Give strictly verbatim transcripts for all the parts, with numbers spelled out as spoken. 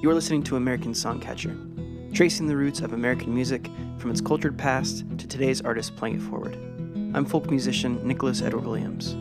You're listening to American Songcatcher, tracing the roots of American music from its cultured past to today's artists playing it forward. I'm folk musician Nicholas Edward Williams.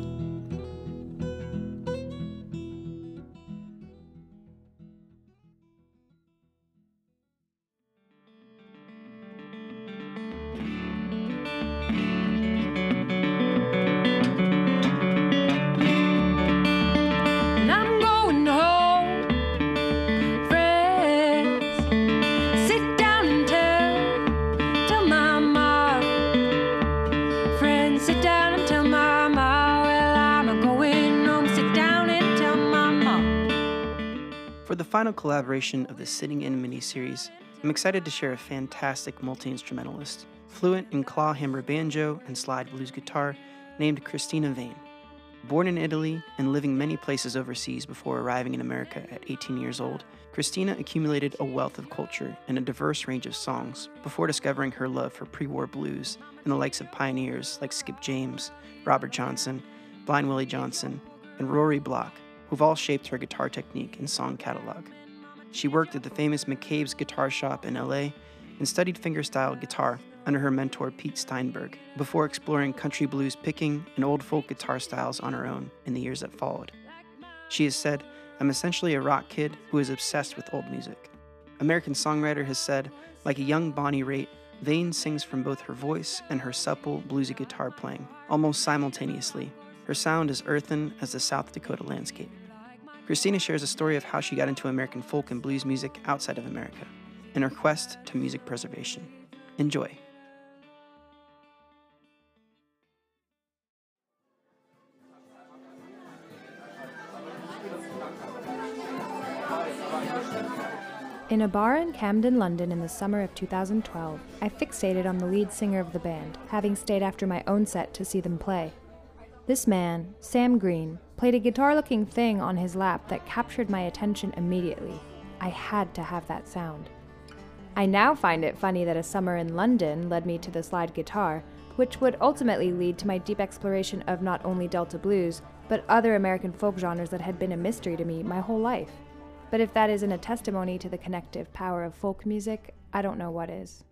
For the final collaboration of the Sitting In mini-series, I'm excited to share a fantastic multi-instrumentalist, fluent in claw-hammer banjo and slide blues guitar, named Christina Vane. Born in Italy and living many places overseas before arriving in America at eighteen years old, Christina accumulated a wealth of culture and a diverse range of songs before discovering her love for pre-war blues and the likes of pioneers like Skip James, Robert Johnson, Blind Willie Johnson, and Rory Block, who've all shaped her guitar technique and song catalog. She worked at the famous McCabe's Guitar Shop in L A and studied fingerstyle guitar under her mentor Pete Steinberg before exploring country blues picking and old folk guitar styles on her own in the years that followed. She has said, "I'm essentially a rock kid who is obsessed with old music." American Songwriter has said, like a young Bonnie Raitt, Vane sings from both her voice and her supple, bluesy guitar playing, almost simultaneously. Her sound is earthen as the South Dakota landscape. Christina shares a story of how she got into American folk and blues music outside of America, and her quest to music preservation. Enjoy. In a bar in Camden, London in the summer of two thousand twelve, I fixated on the lead singer of the band, having stayed after my own set to see them play. This man, Sam Green, played a guitar-looking thing on his lap that captured my attention immediately. I had to have that sound. I now find it funny that a summer in London led me to the slide guitar, which would ultimately lead to my deep exploration of not only Delta blues, but other American folk genres that had been a mystery to me my whole life. But if that isn't a testimony to the connective power of folk music, I don't know what is.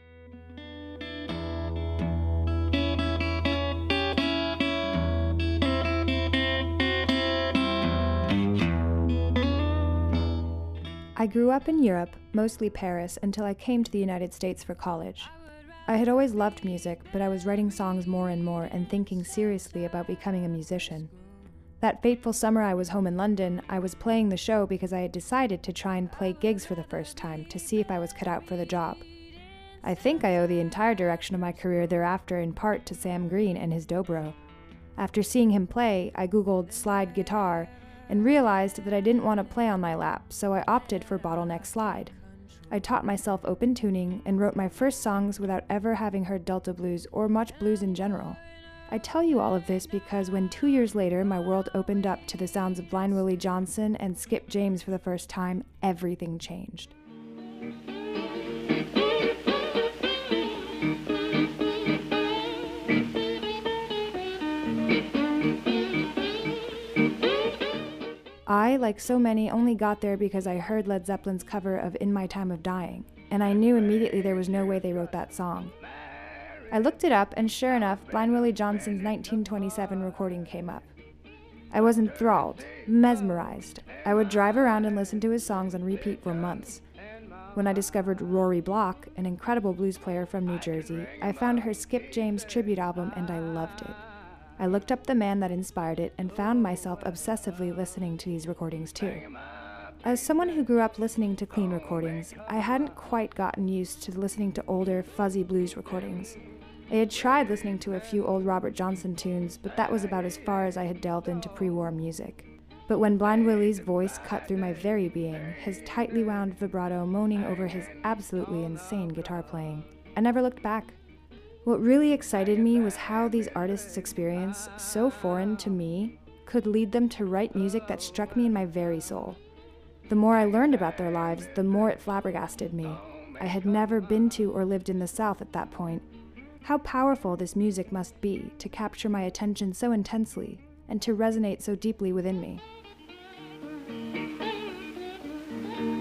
I grew up in Europe, mostly Paris, until I came to the United States for college. I had always loved music, but I was writing songs more and more and thinking seriously about becoming a musician. That fateful summer I was home in London, I was playing the show because I had decided to try and play gigs for the first time to see if I was cut out for the job. I think I owe the entire direction of my career thereafter in part to Sam Green and his dobro. After seeing him play, I googled slide guitar and realized that I didn't want to play on my lap, so I opted for bottleneck slide. I taught myself open tuning and wrote my first songs without ever having heard Delta blues or much blues in general. I tell you all of this because when two years later my world opened up to the sounds of Blind Willie Johnson and Skip James for the first time, everything changed. I, like so many, only got there because I heard Led Zeppelin's cover of In My Time of Dying, and I knew immediately there was no way they wrote that song. I looked it up, and sure enough, Blind Willie Johnson's nineteen twenty-seven recording came up. I was enthralled, mesmerized. I would drive around and listen to his songs on repeat for months. When I discovered Rory Block, an incredible blues player from New Jersey, I found her Skip James tribute album and I loved it. I looked up the man that inspired it and found myself obsessively listening to these recordings too. As someone who grew up listening to clean recordings, I hadn't quite gotten used to listening to older, fuzzy blues recordings. I had tried listening to a few old Robert Johnson tunes, but that was about as far as I had delved into pre-war music. But when Blind Willie's voice cut through my very being, his tightly wound vibrato moaning over his absolutely insane guitar playing, I never looked back. What really excited me was how these artists' experience, so foreign to me, could lead them to write music that struck me in my very soul. The more I learned about their lives, the more it flabbergasted me. I had never been to or lived in the South at that point. How powerful this music must be to capture my attention so intensely and to resonate so deeply within me.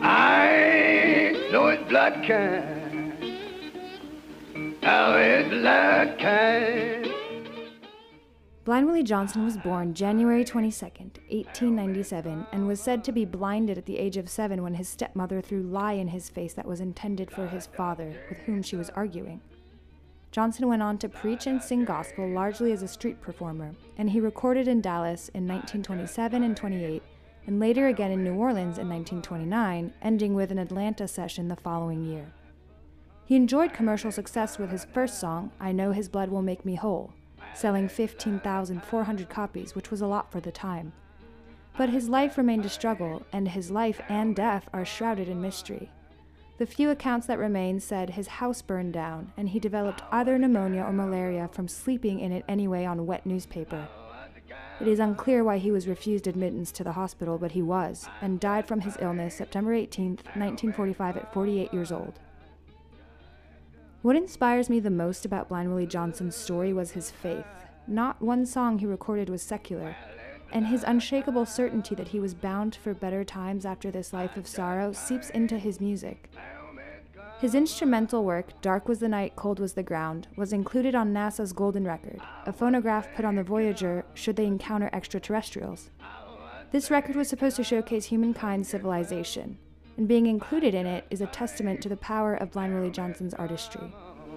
I know it's blood kind. Oh, it's blood kind. Blind Willie Johnson was born January twenty-second, eighteen ninety-seven, and was said to be blinded at the age of seven when his stepmother threw lye in his face that was intended for his father, with whom she was arguing. Johnson went on to preach and sing gospel largely as a street performer, and he recorded in Dallas in nineteen twenty-seven and twenty-eight, and later again in New Orleans in nineteen twenty-nine, ending with an Atlanta session the following year. He enjoyed commercial success with his first song, I Know His Blood Will Make Me Whole, selling fifteen thousand four hundred copies, which was a lot for the time. But his life remained a struggle, and his life and death are shrouded in mystery. The few accounts that remain said his house burned down, and he developed either pneumonia or malaria from sleeping in it anyway on wet newspaper. It is unclear why he was refused admittance to the hospital, but he was, and died from his illness September eighteenth, nineteen forty-five at forty-eight years old. What inspires me the most about Blind Willie Johnson's story was his faith. Not one song he recorded was secular, and his unshakable certainty that he was bound for better times after this life of sorrow seeps into his music. His instrumental work, Dark Was the Night, Cold Was the Ground, was included on NASA's Golden Record, a phonograph put on the Voyager should they encounter extraterrestrials. This record was supposed to showcase humankind's civilization, and being included in it is a testament to the power of Blind Willie Johnson's artistry.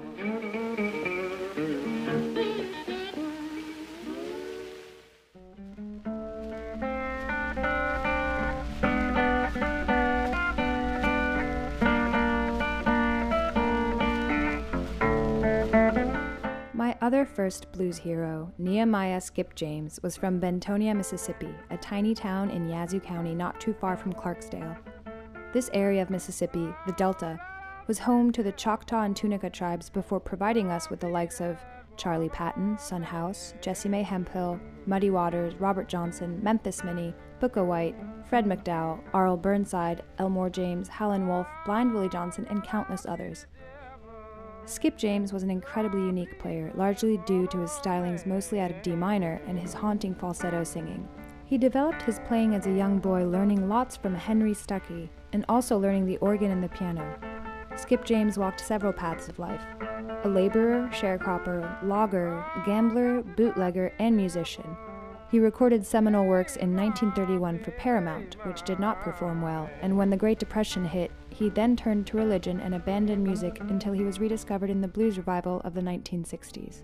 My other first blues hero, Nehemiah Skip James, was from Bentonia, Mississippi, a tiny town in Yazoo County not too far from Clarksdale. This area of Mississippi, the Delta, was home to the Choctaw and Tunica tribes before providing us with the likes of Charlie Patton, Son House, Jessie Mae Hemphill, Muddy Waters, Robert Johnson, Memphis Minnie, Booker White, Fred McDowell, Arl Burnside, Elmore James, Howlin' Wolf, Blind Willie Johnson, and countless others. Skip James was an incredibly unique player, largely due to his stylings mostly out of D minor and his haunting falsetto singing. He developed his playing as a young boy, learning lots from Henry Stuckey, and also learning the organ and the piano. Skip James walked several paths of life: a laborer, sharecropper, logger, gambler, bootlegger, and musician. He recorded seminal works in nineteen thirty-one for Paramount, which did not perform well, and when the Great Depression hit, he then turned to religion and abandoned music until he was rediscovered in the blues revival of the nineteen sixties.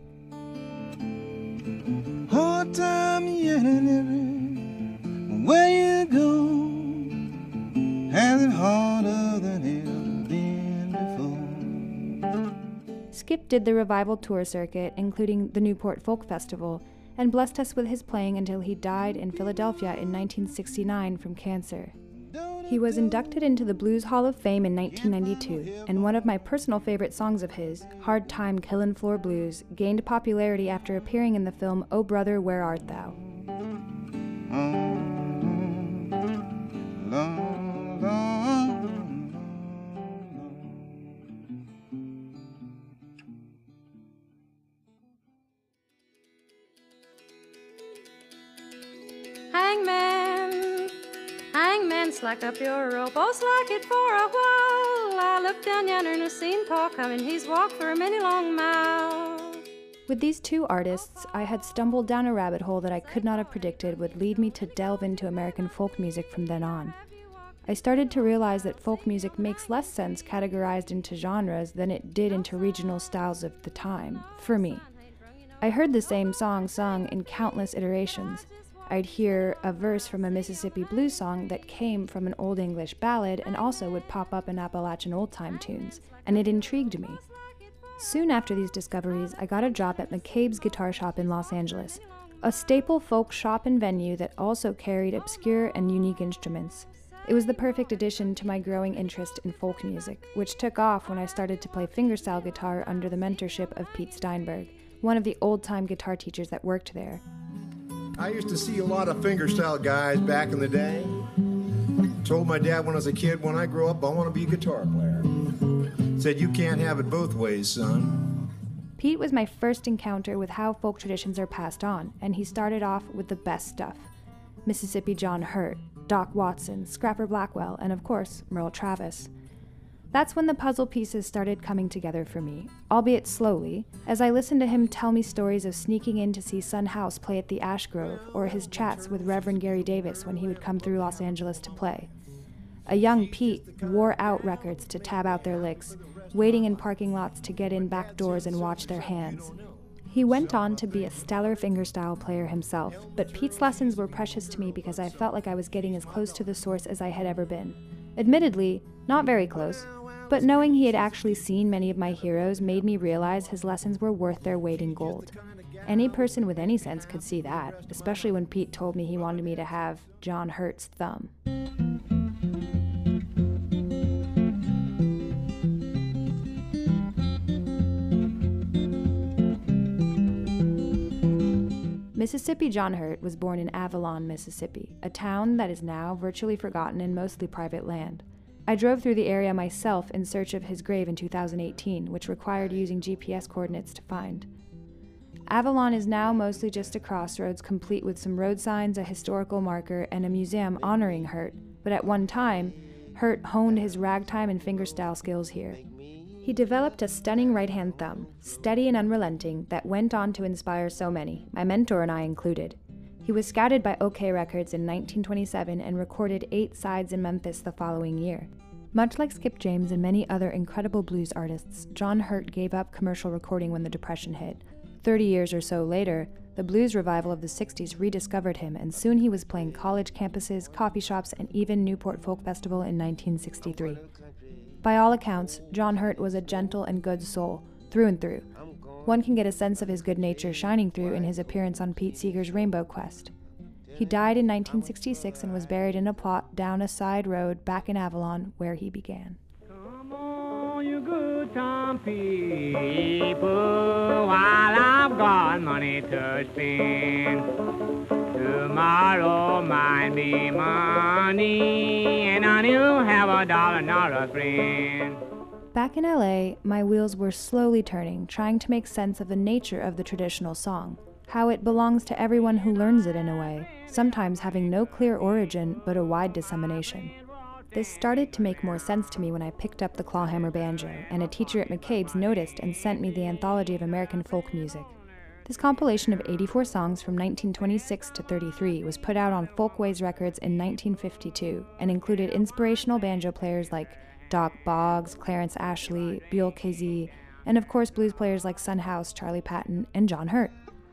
Hard time where you go, has it harder than ever been before. Skip did the revival tour circuit, including the Newport Folk Festival, and blessed us with his playing until he died in Philadelphia in nineteen sixty-nine from cancer. He was inducted into the Blues Hall of Fame in nineteen ninety-two, and one of my personal favorite songs of his, Hard Time Killin' Floor Blues, gained popularity after appearing in the film Oh Brother, Where Art Thou? Hangman, hangman, slack up your rope, oh, slack it for a while. I look down yonder and I seen Paul coming, he's walked for a many long mile. With these two artists, I had stumbled down a rabbit hole that I could not have predicted would lead me to delve into American folk music from then on. I started to realize that folk music makes less sense categorized into genres than it did into regional styles of the time, for me. I heard the same song sung in countless iterations. I'd hear a verse from a Mississippi blues song that came from an Old English ballad and also would pop up in Appalachian old-time tunes, and it intrigued me. Soon after these discoveries, I got a job at McCabe's Guitar Shop in Los Angeles, a staple folk shop and venue that also carried obscure and unique instruments. It was the perfect addition to my growing interest in folk music, which took off when I started to play fingerstyle guitar under the mentorship of Pete Steinberg, one of the old-time guitar teachers that worked there. I used to see a lot of fingerstyle guys back in the day. Told my dad when I was a kid, when I grow up, I want to be a guitar player. Said, you can't have it both ways, son. Pete was my first encounter with how folk traditions are passed on, and he started off with the best stuff. Mississippi John Hurt, Doc Watson, Scrapper Blackwell, and of course, Merle Travis. That's when the puzzle pieces started coming together for me, albeit slowly, as I listened to him tell me stories of sneaking in to see Son House play at the Ash Grove, or his chats with Reverend Gary Davis when he would come through Los Angeles to play. A young Pete wore out records to tab out their licks, waiting in parking lots to get in back doors and watch their hands. He went on to be a stellar fingerstyle player himself, but Pete's lessons were precious to me because I felt like I was getting as close to the source as I had ever been. Admittedly, not very close, but knowing he had actually seen many of my heroes made me realize his lessons were worth their weight in gold. Any person with any sense could see that, especially when Pete told me he wanted me to have John Hurt's thumb. Mississippi John Hurt was born in Avalon, Mississippi, a town that is now virtually forgotten and mostly private land. I drove through the area myself in search of his grave in two thousand eighteen, which required using G P S coordinates to find. Avalon is now mostly just a crossroads complete with some road signs, a historical marker, and a museum honoring Hurt, but at one time, Hurt honed his ragtime and fingerstyle skills here. He developed a stunning right-hand thumb, steady and unrelenting, that went on to inspire so many, my mentor and I included. He was scouted by OK Records in nineteen twenty-seven and recorded eight sides in Memphis the following year. Much like Skip James and many other incredible blues artists, John Hurt gave up commercial recording when the Depression hit. Thirty years or so later, the blues revival of the sixties rediscovered him, and soon he was playing college campuses, coffee shops, and even Newport Folk Festival in nineteen sixty-three. By all accounts, John Hurt was a gentle and good soul, through and through. One can get a sense of his good nature shining through in his appearance on Pete Seeger's Rainbow Quest. He died in nineteen sixty-six and was buried in a plot down a side road back in Avalon, where he began. Come on, you good time people, while I've got money to spend. Tomorrow might be money, and I do have a dollar, not a friend. Back in L A, my wheels were slowly turning, trying to make sense of the nature of the traditional song, how it belongs to everyone who learns it in a way, sometimes having no clear origin but a wide dissemination. This started to make more sense to me when I picked up the clawhammer banjo, and a teacher at McCabe's noticed and sent me the Anthology of American Folk Music. This compilation of eighty-four songs from nineteen twenty-six to thirty-three was put out on Folkways Records in nineteen fifty-two and included inspirational banjo players like Doc Boggs, Clarence Ashley, Buell K Z, and of course blues players like Son House, Charlie Patton, and John Hurt.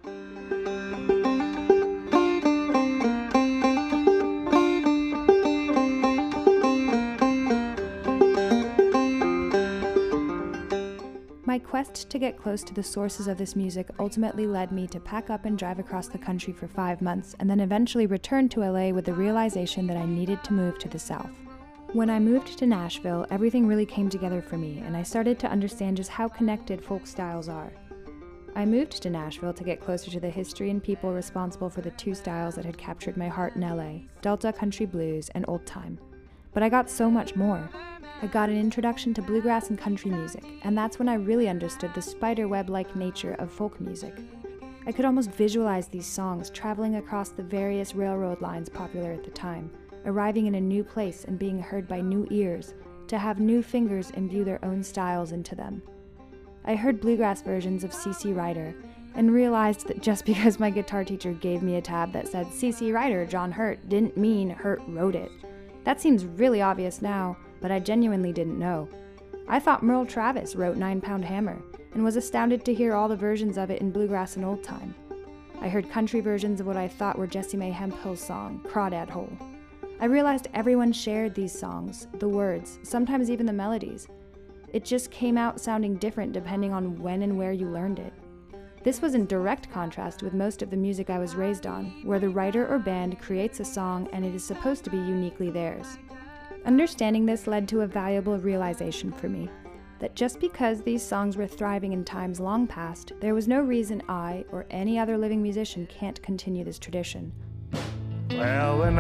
My quest to get close to the sources of this music ultimately led me to pack up and drive across the country for five months and then eventually return to L A with the realization that I needed to move to the South. When I moved to Nashville, everything really came together for me, and I started to understand just how connected folk styles are. I moved to Nashville to get closer to the history and people responsible for the two styles that had captured my heart in L A, Delta Country Blues and Old Time. But I got so much more. I got an introduction to bluegrass and country music, and that's when I really understood the spiderweb-like nature of folk music. I could almost visualize these songs traveling across the various railroad lines popular at the time, arriving in a new place and being heard by new ears, to have new fingers imbue their own styles into them. I heard bluegrass versions of C C Ryder, and realized that just because my guitar teacher gave me a tab that said C C Ryder, John Hurt, didn't mean Hurt wrote it. That seems really obvious now, but I genuinely didn't know. I thought Merle Travis wrote Nine Pound Hammer, and was astounded to hear all the versions of it in bluegrass and old time. I heard country versions of what I thought were Jessie Mae Hemphill's song, Crawdad Hole. I realized everyone shared these songs, the words, sometimes even the melodies. It just came out sounding different depending on when and where you learned it. This was in direct contrast with most of the music I was raised on, where the writer or band creates a song and it is supposed to be uniquely theirs. Understanding this led to a valuable realization for me, that just because these songs were thriving in times long past, there was no reason I, or any other living musician, can't continue this tradition. Well, when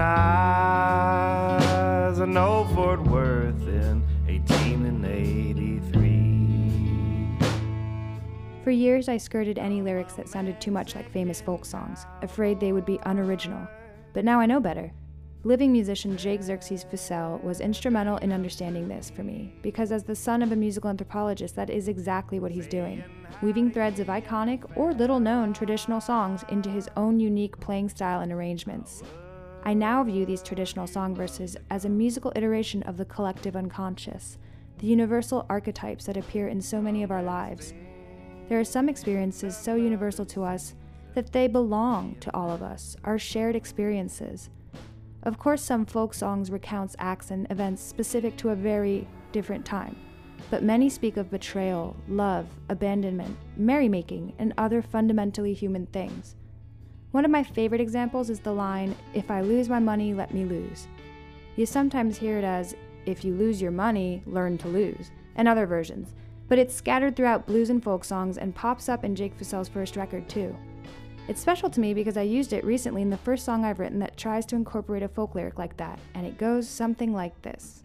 I was in Old Fort Worth in eighteen eighty-three. For years I skirted any lyrics that sounded too much like famous folk songs, afraid they would be unoriginal. But now I know better. Living musician Jake Xerxes Fussell was instrumental in understanding this for me, because as the son of a musical anthropologist, that is exactly what he's doing, weaving threads of iconic or little-known traditional songs into his own unique playing style and arrangements. I now view these traditional song verses as a musical iteration of the collective unconscious, the universal archetypes that appear in so many of our lives. There are some experiences so universal to us that they belong to all of us, our shared experiences. Of course, some folk songs recounts acts and events specific to a very different time, but many speak of betrayal, love, abandonment, merrymaking, and other fundamentally human things. One of my favorite examples is the line, "If I lose my money, let me lose." You sometimes hear it as, "If you lose your money, learn to lose," and other versions, but it's scattered throughout blues and folk songs and pops up in Jake Fussell's first record too. It's special to me because I used it recently in the first song I've written that tries to incorporate a folk lyric like that, and it goes something like this.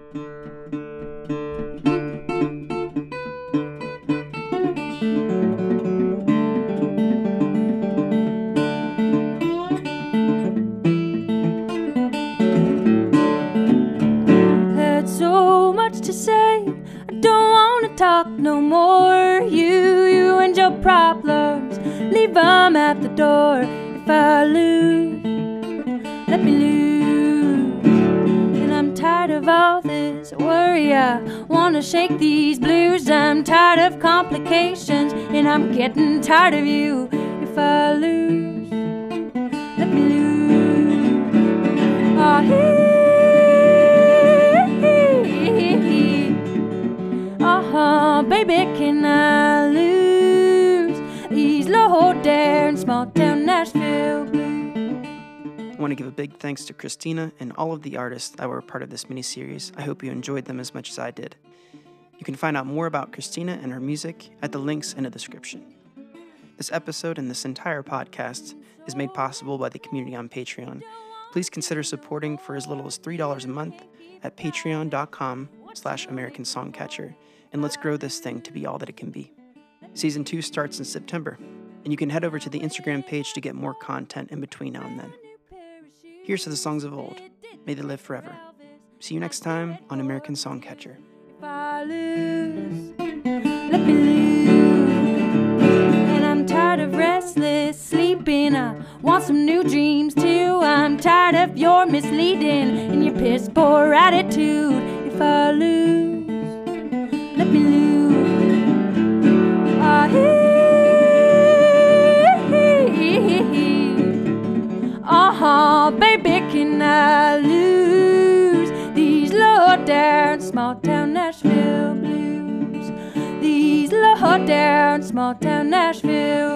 Had so much to say, I don't wanna talk no more. You, you and your problems, leave them at the door. If I lose, let me lose. And I'm tired of all this worry, I wanna shake these blues. I'm tired of complications, and I'm getting tired of you. If I lose, let me lose. Oh, he, he, he. Uh-huh, baby, can I lose these low down small town Nashville blues? I want to give a big thanks to Christina and all of the artists that were a part of this mini-series. I hope you enjoyed them as much as I did. You can find out more about Christina and her music at the links in the description. This episode and this entire podcast is made possible by the community on Patreon. Please consider supporting for as little as three dollars a month at patreon.com slash American Songcatcher, and let's grow this thing to be all that it can be. Season two starts in September, and you can head over to the Instagram page to get more content in between now and then. Here's to the songs of old. May they live forever. See you next time on American Songcatcher. If I lose, let me lose. And I'm tired of restless sleeping, I want some new dreams too. I'm tired of your misleading and your piss poor attitude. If I lose, let me lose. Ah, uh-huh, baby, can I lose these low down small town Nashville blues? These low down small town Nashville